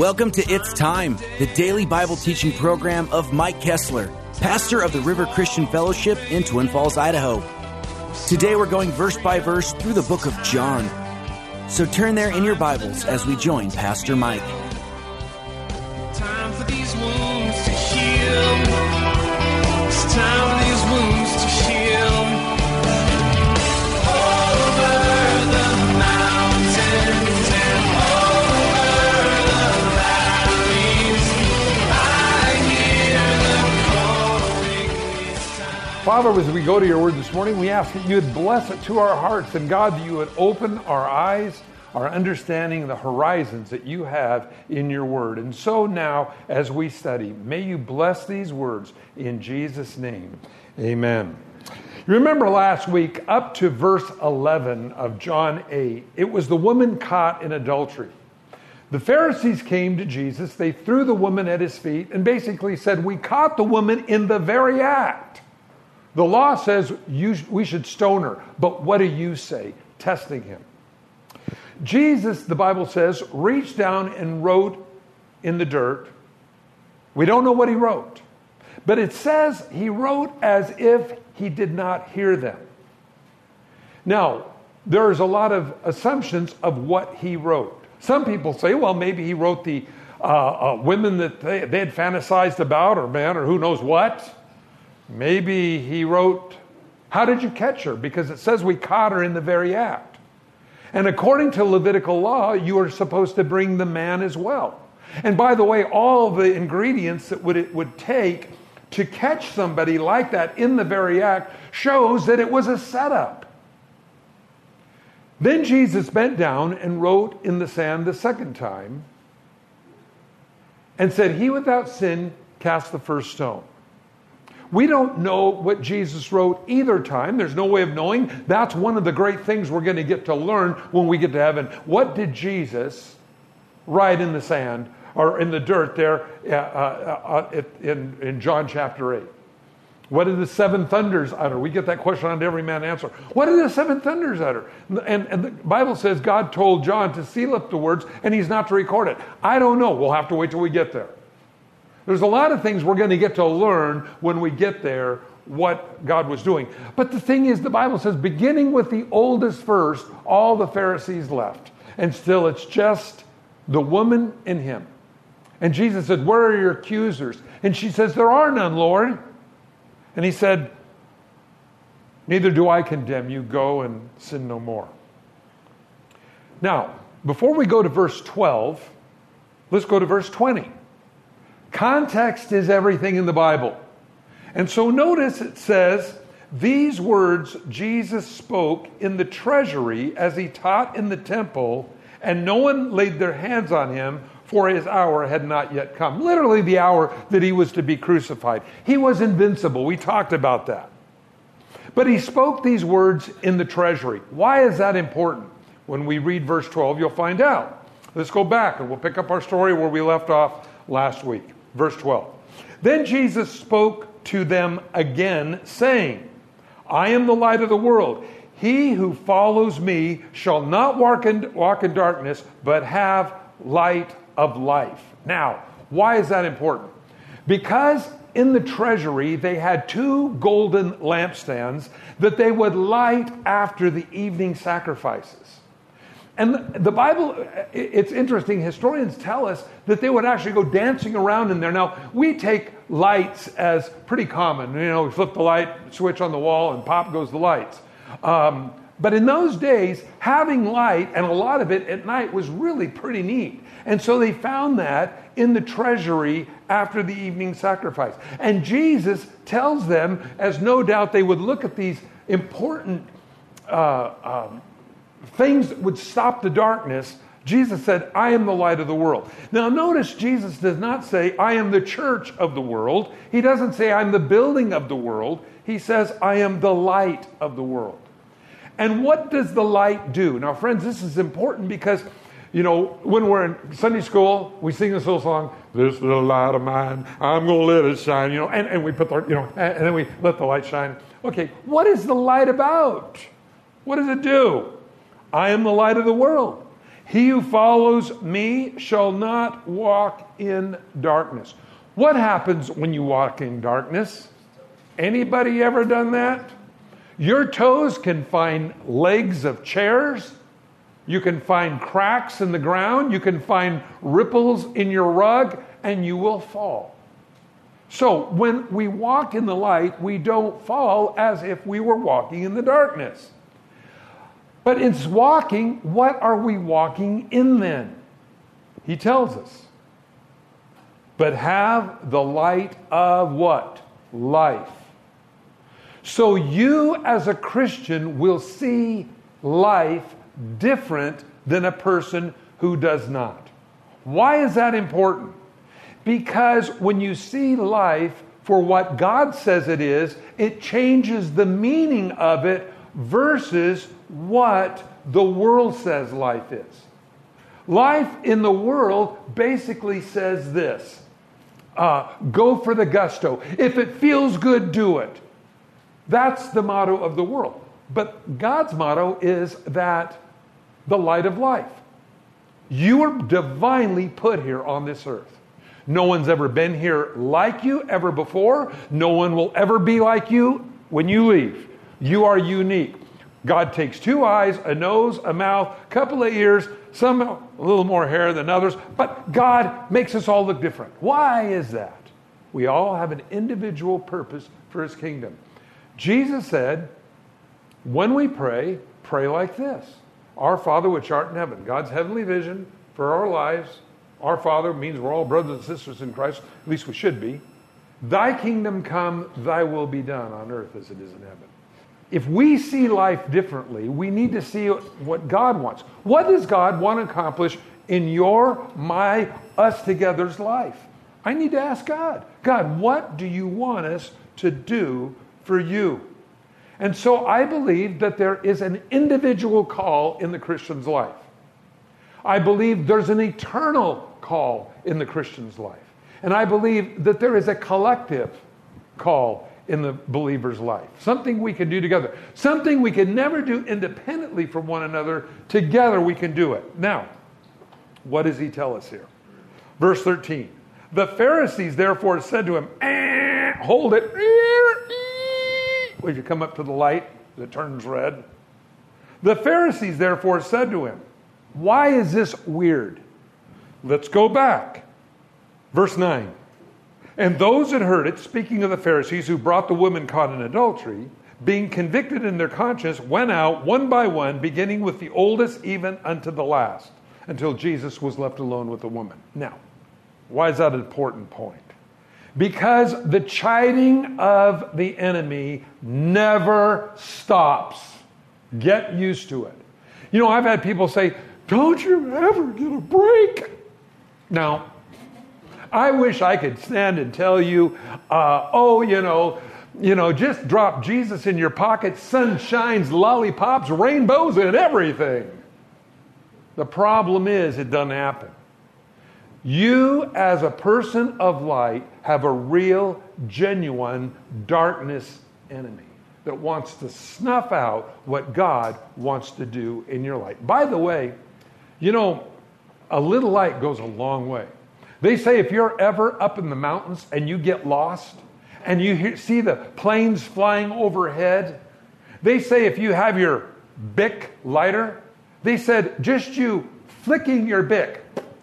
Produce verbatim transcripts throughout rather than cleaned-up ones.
Welcome to It's Time, the daily Bible teaching program of Mike Kessler, pastor of the River Christian Fellowship in Twin Falls, Idaho. Today we're going verse by verse through the book of John. So turn there in your Bibles as we join Pastor Mike. Time for these wounds to heal. It's time for these wounds to heal. Over the mountains and over the valleys, I hear the calling. It's time. Father, as we go to your word this morning, we ask that you would bless it to our hearts, and God, that you would open our eyes, our understanding, the horizons that you have in your word. And so now, as we study, may you bless these words in Jesus' name. Amen. You remember last week, up to verse eleven of John eight, it was the woman caught in adultery. The Pharisees came to Jesus, they threw the woman at his feet, and basically said, we caught the woman in the very act. The law says you, we should stone her, but what do you say? Testing him. Jesus, the Bible says, reached down and wrote in the dirt. We don't know what he wrote, but it says he wrote as if he did not hear them. Now, there's a lot of assumptions of what he wrote. Some people say, well, maybe he wrote the uh, uh, women that they, they had fantasized about, or man, or who knows what. Maybe he wrote, how did you catch her? Because it says we caught her in the very act. And according to Levitical law, you are supposed to bring the man as well. And by the way, all the ingredients that would, it would take to catch somebody like that in the very act shows that it was a setup. Then Jesus bent down and wrote in the sand the second time and said, he without sin cast the first stone. We don't know what Jesus wrote either time. There's no way of knowing. That's one of the great things we're going to get to learn when we get to heaven. What did Jesus write in the sand or in the dirt there uh, uh, uh, in, in John chapter eight? What did the seven thunders utter? We get that question on every man answer. What did the seven thunders utter? And, and the Bible says God told John to seal up the words and he's not to record it. I don't know. We'll have to wait till we get there. There's a lot of things we're going to get to learn when we get there, what God was doing. But the thing is, the Bible says, beginning with the oldest first, all the Pharisees left. And still it's just the woman and him. And Jesus said, where are your accusers? And she says, there are none, Lord. And he said, neither do I condemn you. Go and sin no more. Now, before we go to verse twelve, let's go to verse twenty. Context is everything in the Bible. And so notice it says, these words Jesus spoke in the treasury as he taught in the temple, and no one laid their hands on him, for his hour had not yet come. Literally the hour that he was to be crucified. He was invincible. We talked about that. But he spoke these words in the treasury. Why is that important? When we read verse twelve, you'll find out. Let's go back and we'll pick up our story where we left off last week. Verse twelve. Then Jesus spoke to them again, saying, I am the light of the world. He who follows me shall not walk in, walk in darkness, but have light of life. Now, why is that important? Because in the treasury, they had two golden lampstands that they would light after the evening sacrifices. And the Bible, it's interesting, historians tell us that they would actually go dancing around in there. Now, we take lights as pretty common. You know, we flip the light switch on the wall and pop goes the lights. Um, but in those days, having light, and a lot of it at night, was really pretty neat. And so they found that in the treasury after the evening sacrifice. And Jesus tells them, as no doubt they would look at these important uh, um, things that would stop the darkness, Jesus said, I am the light of the world. Now notice Jesus does not say, I am the church of the world. He doesn't say, I'm the building of the world. He says, I am the light of the world. And what does the light do? Now friends, this is important because, you know, when we're in Sunday school, we sing this little song, this little light of mine, I'm going to let it shine, you know, and, and we put the, you know, and, and then we let the light shine. Okay, what is the light about? What does it do? I am the light of the world. He who follows me shall not walk in darkness. What happens when you walk in darkness? Anybody ever done that? Your toes can find legs of chairs. You can find cracks in the ground. You can find ripples in your rug, and you will fall. So when we walk in the light, we don't fall as if we were walking in the darkness. But it's walking, what are we walking in then? He tells us. But have the light of what? Life. So you as a Christian will see life different than a person who does not. Why is that important? Because when you see life for what God says it is, it changes the meaning of it versus what the world says life is. Life in the world basically says this. Uh, go for the gusto. If it feels good, do it. That's the motto of the world. But God's motto is that the light of life. You are divinely put here on this earth. No one's ever been here like you ever before. No one will ever be like you when you leave. You are unique. God takes two eyes, a nose, a mouth, a couple of ears, some a little more hair than others, but God makes us all look different. Why is that? We all have an individual purpose for His kingdom. Jesus said, when we pray, pray like this. Our Father which art in heaven. God's heavenly vision for our lives. Our Father means we're all brothers and sisters in Christ. At least we should be. Thy kingdom come, thy will be done on earth as it is in heaven. If we see life differently, we need to see what God wants. What does God want to accomplish in your, my, us together's life? I need to ask God, God, what do you want us to do for you? And so I believe that there is an individual call in the Christian's life. I believe there's an eternal call in the Christian's life. And I believe that there is a collective call in the believer's life. Something we can do together. Something we can never do independently from one another. Together we can do it. Now, what does he tell us here? Verse thirteen. The Pharisees therefore said to him, eh, hold it. When you come up to the light, it turns red. The Pharisees therefore said to him, why is this weird? Let's go back. Verse nine. And those that heard it, speaking of the Pharisees who brought the woman caught in adultery, being convicted in their conscience, went out one by one, beginning with the oldest even unto the last, until Jesus was left alone with the woman. Now, why is that an important point? Because the chiding of the enemy never stops. Get used to it. You know, I've had people say, don't you ever get a break? Now, I wish I could stand and tell you, uh, oh, you know, you know, just drop Jesus in your pocket, sunshines, lollipops, rainbows, and everything. The problem is it doesn't happen. You, as a person of light, have a real, genuine darkness enemy that wants to snuff out what God wants to do in your life. By the way, you know, a little light goes a long way. They say if you're ever up in the mountains and you get lost and you hear, see the planes flying overhead, they say if you have your Bic lighter, they said just you flicking your Bic.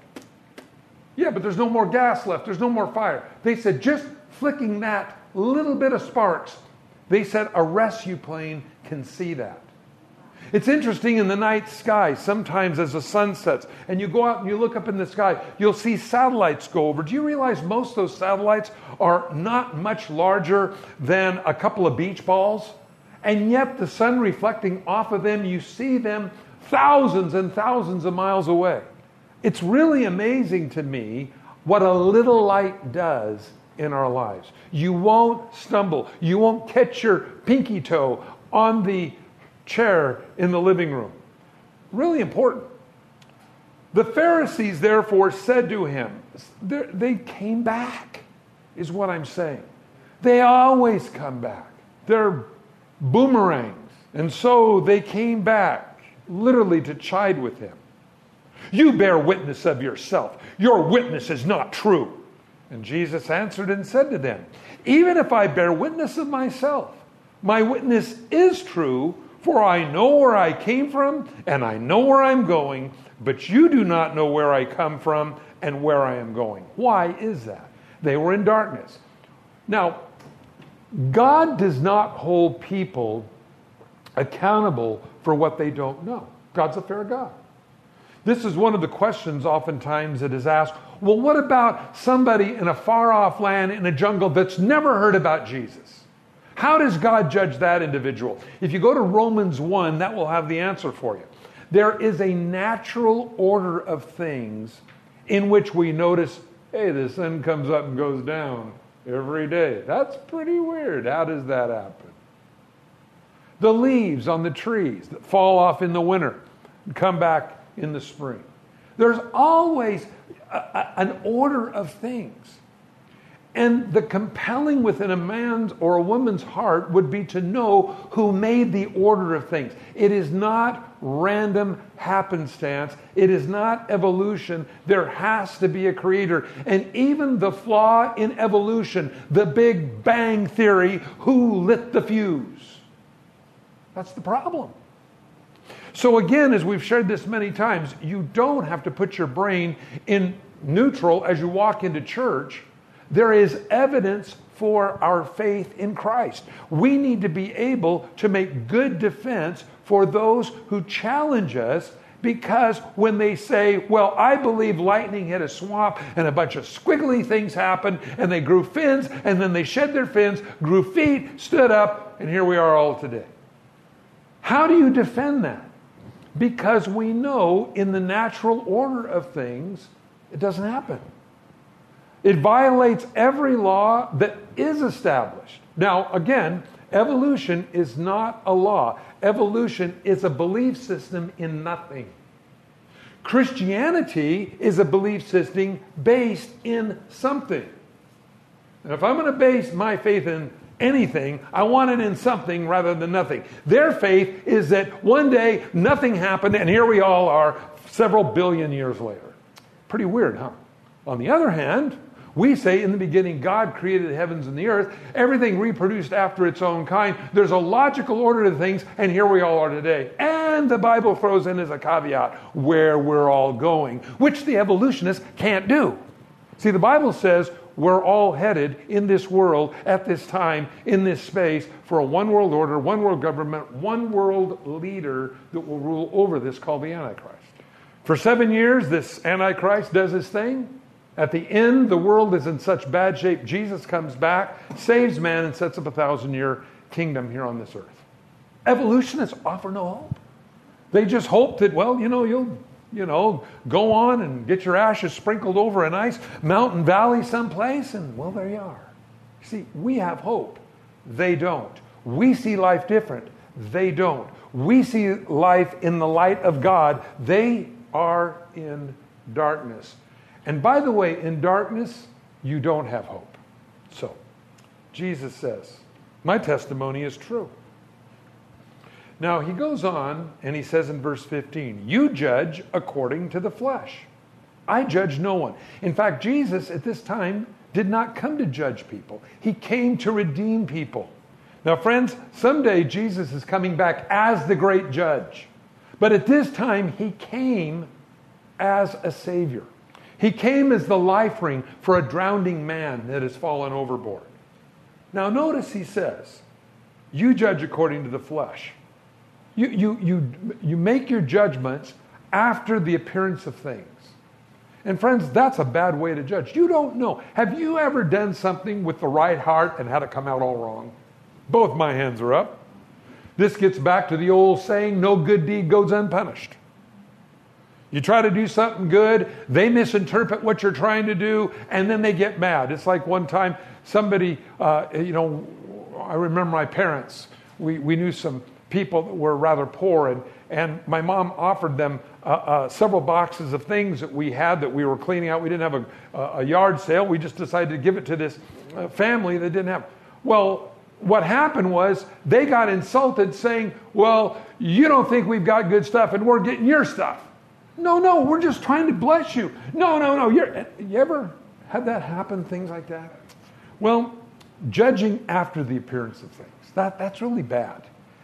Yeah, but there's no more gas left. There's no more fire. They said just flicking that little bit of sparks, they said a rescue plane can see that. It's interesting in the night sky, sometimes as the sun sets, and you go out and you look up in the sky, you'll see satellites go over. Do you realize most of those satellites are not much larger than a couple of beach balls? And yet the sun reflecting off of them, you see them thousands and thousands of miles away. It's really amazing to me what a little light does in our lives. You won't stumble. You won't catch your pinky toe on the chair in the living room. Really important. The Pharisees therefore said to him, they came back, is what I'm saying. They always come back. They're boomerangs. And so they came back, literally to chide with him. You bear witness of yourself. Your witness is not true. And Jesus answered and said to them, even if I bear witness of myself, my witness is true, for I know where I came from and I know where I'm going, but you do not know where I come from and where I am going. Why is that? They were in darkness. Now, God does not hold people accountable for what they don't know. God's a fair God. This is one of the questions oftentimes that is asked, well, what about somebody in a far-off land in a jungle that's never heard about Jesus? How does God judge that individual? If you go to Romans one, that will have the answer for you. There is a natural order of things in which we notice, hey, the sun comes up and goes down every day. That's pretty weird. How does that happen? The leaves on the trees that fall off in the winter and come back in the spring. There's always a, a, an order of things. And the compelling within a man's or a woman's heart would be to know who made the order of things. It is not random happenstance. It is not evolution. There has to be a creator. And even the flaw in evolution, the Big Bang Theory, who lit the fuse? That's the problem. So again, as we've shared this many times, you don't have to put your brain in neutral as you walk into church. There is evidence for our faith in Christ. We need to be able to make good defense for those who challenge us, because when they say, well, I believe lightning hit a swamp and a bunch of squiggly things happened and they grew fins and then they shed their fins, grew feet, stood up, and here we are all today. How do you defend that? Because we know in the natural order of things, it doesn't happen. It violates every law that is established. Now, again, evolution is not a law. Evolution is a belief system in nothing. Christianity is a belief system based in something. And if I'm going to base my faith in anything, I want it in something rather than nothing. Their faith is that one day nothing happened and here we all are several billion years later. Pretty weird, huh? On the other hand, we say in the beginning God created the heavens and the earth, everything reproduced after its own kind. There's a logical order to things, and here we all are today. And the Bible throws in as a caveat where we're all going, which the evolutionists can't do. See, the Bible says we're all headed in this world at this time, in this space, for a one world order, one world government, one world leader that will rule over this, called the Antichrist. For seven years, this Antichrist does his thing. At the end, the world is in such bad shape, Jesus comes back, saves man, and sets up a thousand-year kingdom here on this earth. Evolutionists offer no hope. They just hope that, well, you know, you'll, you know, go on and get your ashes sprinkled over a nice mountain valley someplace, and, well, there you are. See, we have hope. They don't. We see life different. They don't. We see life in the light of God. They are in darkness. And by the way, in darkness, you don't have hope. So, Jesus says, my testimony is true. Now, he goes on and he says in verse fifteen, you judge according to the flesh. I judge no one. In fact, Jesus at this time did not come to judge people. He came to redeem people. Now, friends, someday Jesus is coming back as the great judge. But at this time, he came as a savior. He came as the life ring for a drowning man that has fallen overboard. Now notice he says, you judge according to the flesh. You, you, you, you make your judgments after the appearance of things. And friends, that's a bad way to judge. You don't know. Have you ever done something with the right heart and had it come out all wrong? Both my hands are up. This gets back to the old saying, no good deed goes unpunished. You try to do something good, they misinterpret what you're trying to do, and then they get mad. It's like one time somebody, uh, you know, I remember my parents, we, we knew some people that were rather poor, and, and my mom offered them uh, uh, several boxes of things that we had that we were cleaning out. We didn't have a, a yard sale. We just decided to give it to this uh, family that didn't have. Well, what happened was they got insulted saying, well, you don't think we've got good stuff and we're getting your stuff. No, no, we're just trying to bless you. No, no, no. You're, you ever had that happen, things like that? Well, judging after the appearance of things, that, that's really bad.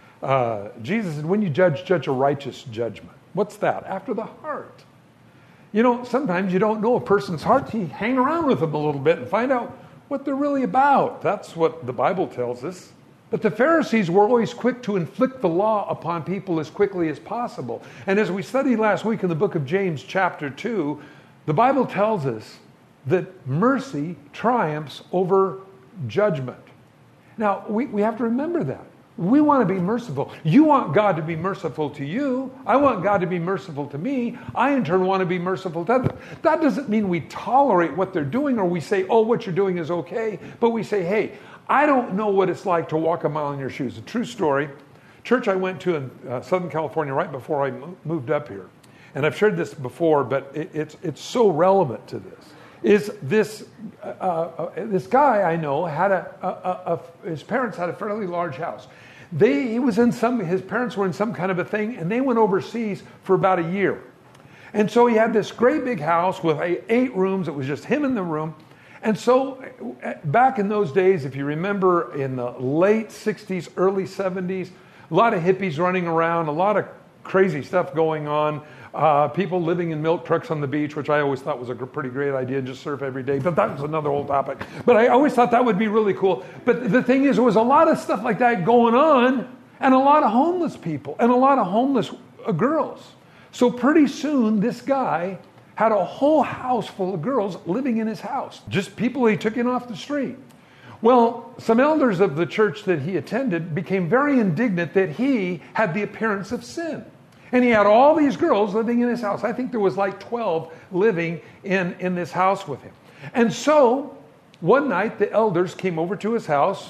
Uh, Jesus said, when you judge, judge a righteous judgment. What's that? After the heart. You know, sometimes you don't know a person's heart. You hang around with them a little bit and find out what they're really about. That's what the Bible tells us. But the Pharisees were always quick to inflict the law upon people as quickly as possible. And as we studied last week in the book of James chapter two, the Bible tells us that mercy triumphs over judgment. Now, we, we have to remember that. We want to be merciful. You want God to be merciful to you. I want God to be merciful to me. I, in turn, want to be merciful to others. That doesn't mean we tolerate what they're doing or we say, oh, what you're doing is okay. But we say, hey, I don't know what it's like to walk a mile in your shoes. A true story. Church I went to in uh, Southern California right before I mo- moved up here. And I've shared this before, but it, it's it's so relevant to this. Is this uh, uh, this guy I know had a, a, a, a his parents had a fairly large house. They he was in some his parents were in some kind of a thing, and they went overseas for about a year. And so he had this great big house with eight rooms. It was just him in the room. And so back in those days, if you remember, in the late sixties, early seventies, a lot of hippies running around, a lot of crazy stuff going on. Uh, people living in milk trucks on the beach, which I always thought was a pretty great idea, just surf every day. But that was another whole topic. But I always thought that would be really cool. But the thing is, there was a lot of stuff like that going on, and a lot of homeless people, and a lot of homeless uh, girls. So pretty soon, this guy had a whole house full of girls living in his house. Just people he took in off the street. Well, some elders of the church that he attended became very indignant that he had the appearance of sin. And he had all these girls living in his house. I think there was like twelve living in, in this house with him. And so, one night, the elders came over to his house.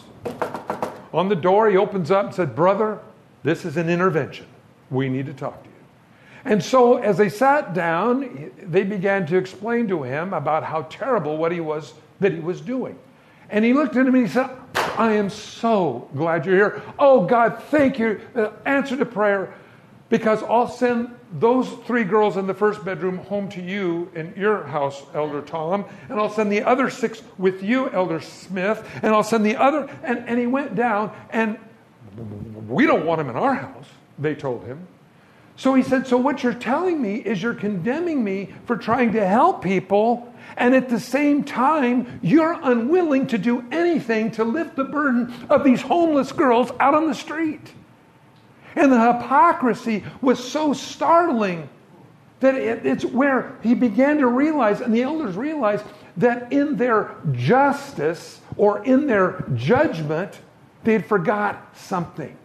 On the door, he opens up and said, "Brother, this is an intervention. We need to talk to you." And so, as they sat down, they began to explain to him about how terrible what he was, that he was doing. And he looked at him and he said, "I am so glad you're here. Oh, God, thank you. Uh, answer to prayer. Because I'll send those three girls in the first bedroom home to you in your house, Elder Tom. And I'll send the other six with you, Elder Smith. And I'll send the other." And, and he went down, and we don't want him in our house, they told him. So he said, "So what you're telling me is you're condemning me for trying to help people, and at the same time, you're unwilling to do anything to lift the burden of these homeless girls out on the street." And the hypocrisy was so startling that it, it's where he began to realize, and the elders realized, that in their justice or in their judgment, they'd forgot something.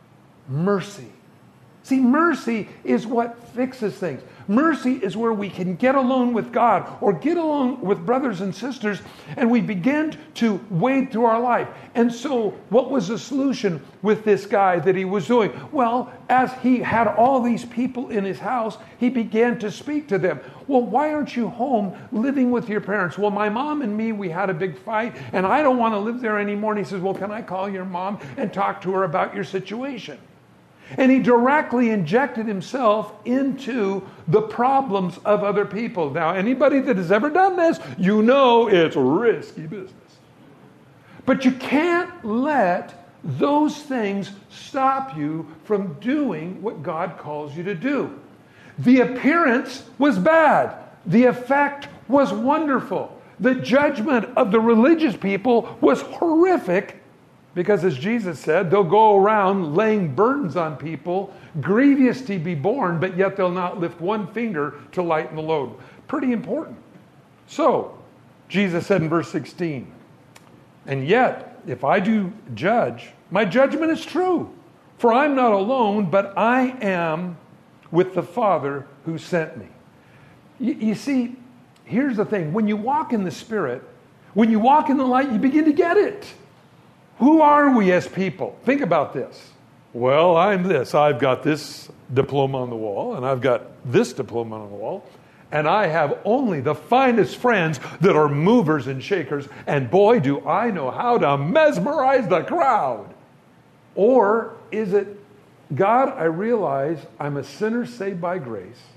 Mercy. See, mercy is what fixes things. Mercy is where we can get alone with God or get along with brothers and sisters, and we begin to wade through our life. And so what was the solution with this guy that he was doing? Well, as he had all these people in his house, he began to speak to them. "Well, why aren't you home living with your parents?" "Well, my mom and me, we had a big fight, and I don't want to live there anymore." And he says, "Well, can I call your mom and talk to her about your situation?" And he directly injected himself into the problems of other people. Now, anybody that has ever done this, you know it's risky business. But you can't let those things stop you from doing what God calls you to do. The appearance was bad. The effect was wonderful. The judgment of the religious people was horrific. Because as Jesus said, they'll go around laying burdens on people, grievous to be borne, but yet they'll not lift one finger to lighten the load. Pretty important. So, Jesus said in verse sixteen, "And yet, if I do judge, my judgment is true. For I'm not alone, but I am with the Father who sent me." You, you see, here's the thing. When you walk in the Spirit, when you walk in the light, you begin to get it. Who are we as people? Think about this. Well, I'm this. I've got this diploma on the wall, and I've got this diploma on the wall, and I have only the finest friends that are movers and shakers, and boy, do I know how to mesmerize the crowd. Or is it, God, I realize I'm a sinner saved by grace,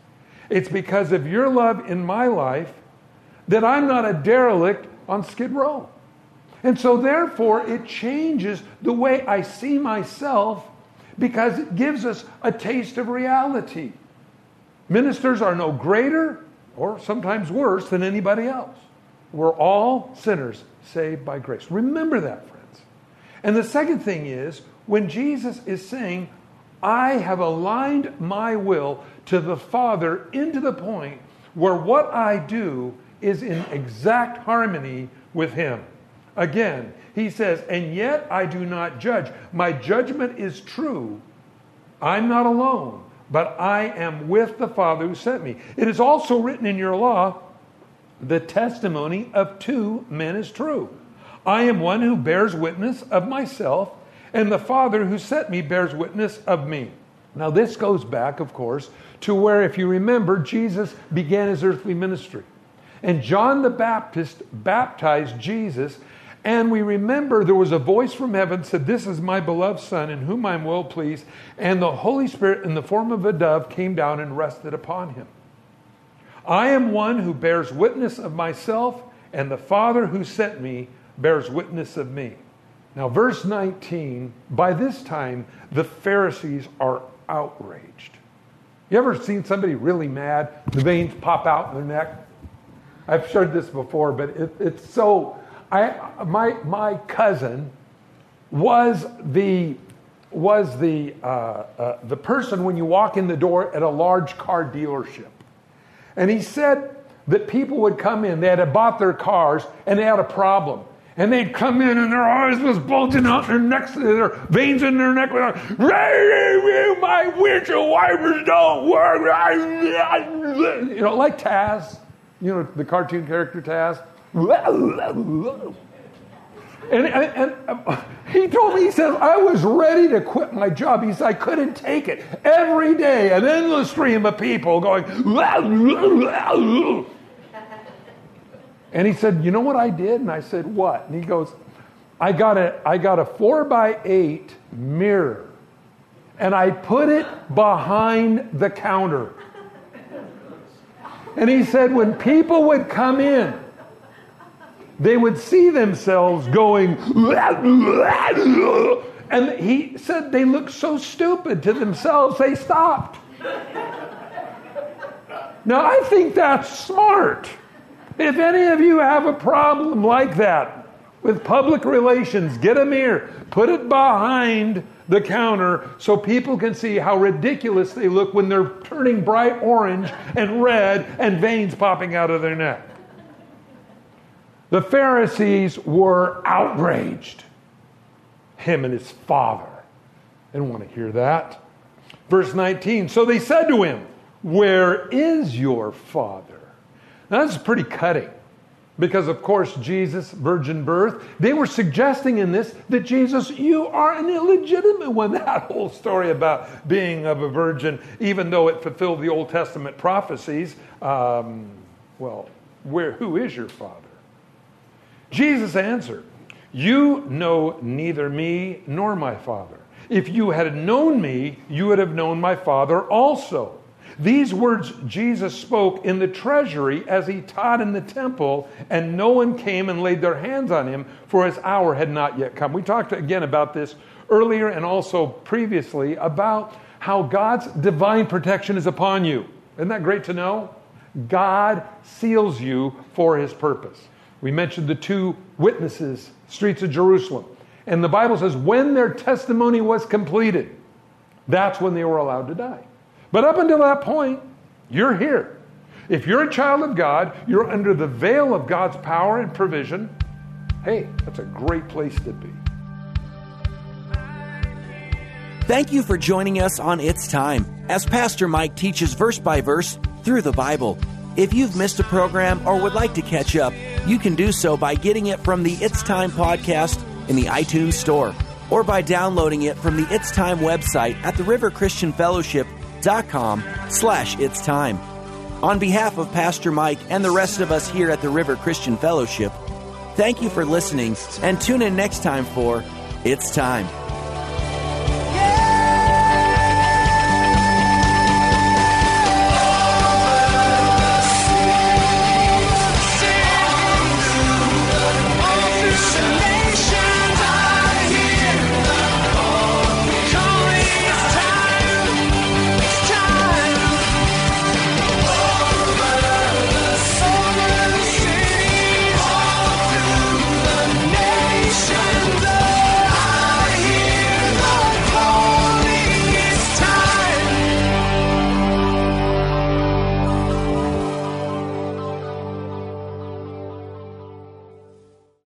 It's because of your love in my life that I'm not a derelict on Skid Row. And so therefore, it changes the way I see myself because it gives us a taste of reality. Ministers are no greater or sometimes worse than anybody else. We're all sinners saved by grace. Remember that, friends. And the second thing is, when Jesus is saying, I have aligned my will to the Father into the point where what I do is in exact harmony with Him. Again, He says, and yet I do not judge. My judgment is true. I'm not alone, but I am with the Father who sent me. It is also written in your law, the testimony of two men is true. I am one who bears witness of myself, and the Father who sent me bears witness of me. Now this goes back, of course, to where, if you remember, Jesus began His earthly ministry. And John the Baptist baptized Jesus, and we remember there was a voice from heaven said, this is my beloved Son in whom I am well pleased. And the Holy Spirit in the form of a dove came down and rested upon Him. I am one who bears witness of myself, and the Father who sent me bears witness of me. Now, verse nineteen, by this time, the Pharisees are outraged. You ever seen somebody really mad? The veins pop out in their neck? I've shared this before, but it, it's so... I my my cousin was the was the uh, uh, the person when you walk in the door at a large car dealership. And he said that people would come in, they had bought their cars, and they had a problem. And they'd come in, and their eyes was bulging out their necks, their veins in their neck. My windshield wipers don't work. You know, like Taz, you know, the cartoon character Taz. And, and, and he told me, he said, I was ready to quit my job. He said, I couldn't take it. Every day, an endless stream of people going, and he said, you know what I did? And I said, what? And he goes, I got a, I got a four by eight mirror, and I put it behind the counter. And he said, when people would come in, they would see themselves going, and he said they looked so stupid to themselves, they stopped. Now, I think that's smart. If any of you have a problem like that with public relations, get a mirror, put it behind the counter so people can see how ridiculous they look when they're turning bright orange and red and veins popping out of their neck. The Pharisees were outraged. Him and his father. They didn't want to hear that. Verse nineteen, so they said to him, where is your father? Now that's pretty cutting. Because of course Jesus, virgin birth, they were suggesting in this that Jesus, you are an illegitimate one. That whole story about being of a virgin, even though it fulfilled the Old Testament prophecies, um, well, where who is your father? Jesus answered, you know neither me nor my Father. If you had known me, you would have known my Father also. These words Jesus spoke in the treasury as he taught in the temple, and no one came and laid their hands on him, for his hour had not yet come. We talked again about this earlier and also previously about how God's divine protection is upon you. Isn't that great to know? God seals you for His purpose. We mentioned the two witnesses, streets of Jerusalem. And the Bible says when their testimony was completed, that's when they were allowed to die. But up until that point, you're here. If you're a child of God, you're under the veil of God's power and provision. Hey, that's a great place to be. Thank you for joining us on It's Time, as Pastor Mike teaches verse by verse through the Bible. If you've missed a program or would like to catch up, you can do so by getting it from the It's Time podcast in the iTunes Store, or by downloading it from the It's Time website at the river christian fellowship dot com slash It's Time. On behalf of Pastor Mike and the rest of us here at the River Christian Fellowship, thank you for listening, and tune in next time for It's Time.